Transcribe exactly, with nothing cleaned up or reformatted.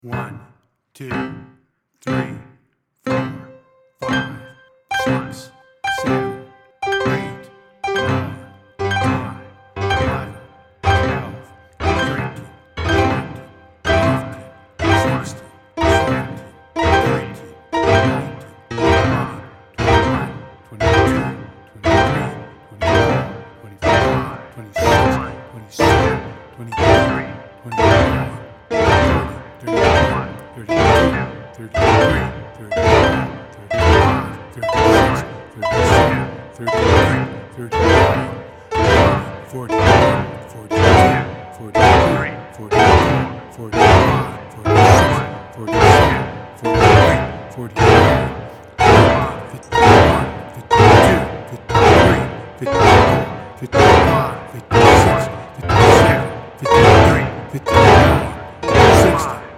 One, two, three, four, five, six, seven, eight, nine, ten, eleven, twelve, thirteen, fourteen, fifteen, sixteen, seventeen, eighteen, nineteen, twenty, twenty-one, twenty-two, twenty-three, twenty-four, twenty-five, twenty-six, twenty-seven, twenty-eight, twenty-nine, thirty, thirty-two, thirty-three, thirty-four, thirty-five, thirty-six, thirty-seven, thirty-eight, thirty-nine, forty, forty-one, forty-two, forty-three, forty-four, forty-five, forty-six, forty-seven, forty-eight, forty-nine, fifty-one, fifty-two, fifty-three, fifty-four, fifty-five, fifty-six, fifty-seven, fifty-eight, fifty-nine, sixty.